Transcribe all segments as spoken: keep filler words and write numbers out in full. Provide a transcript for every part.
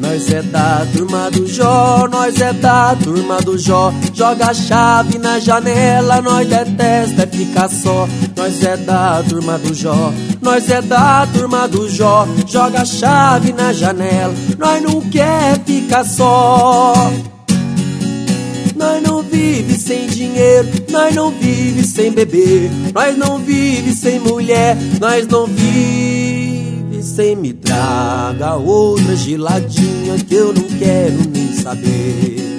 Nós é da turma do Jó, nós é da turma do Jó. Joga a chave na janela, nós detesta é ficar só. Nós é da turma do Jó, nós é da turma do Jó. Joga a chave na janela, nós não quer ficar só. Nós não vive sem dinheiro, nós não vive sem beber, nós não vive sem mulher, nós não vive sem me traga outra geladinha que eu não quero nem saber.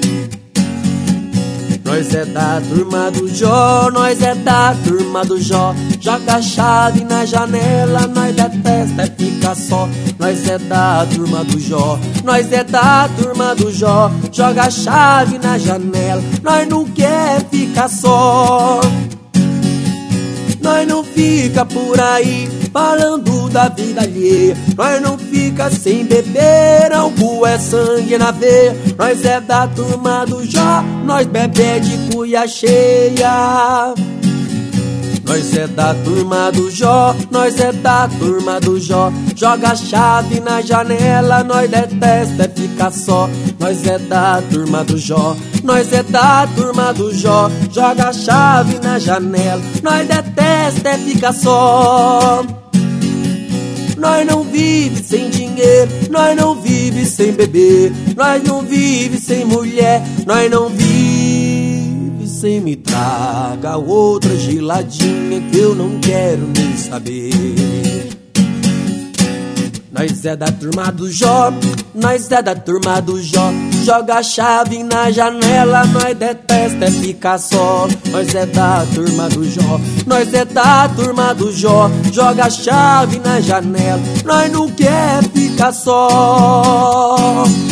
Nós é da turma do Jó, nós é da turma do Jó. Joga a chave na janela, nós detesta é ficar só. Nós é da turma do Jó, nós é da turma do Jó. Joga a chave na janela, nós não quer ficar só. Nós não fica por aí falando da vida alheia, nós não fica sem beber, álcool é sangue na veia. Nós é da turma do Jó, nós bebe de cuia cheia. Nós é da turma do Jó, nós é da turma do Jó. Joga a chave na janela, nós detesta é ficar só. Nós é da turma do Jó, nós é da turma do Jó. Joga a chave na janela, nós detesta é ficar só. Nós não vive sem dinheiro, nós não vive sem beber, nós não vive sem mulher, nós não vive sem me traga outra geladinha que eu não quero nem saber. Nós é da turma do Jó, nós é da turma do Jó. Joga a chave na janela, nós detesta é ficar só. Nós é da turma do Jó, nós é da turma do Jó. Joga a chave na janela, nós não quer ficar só.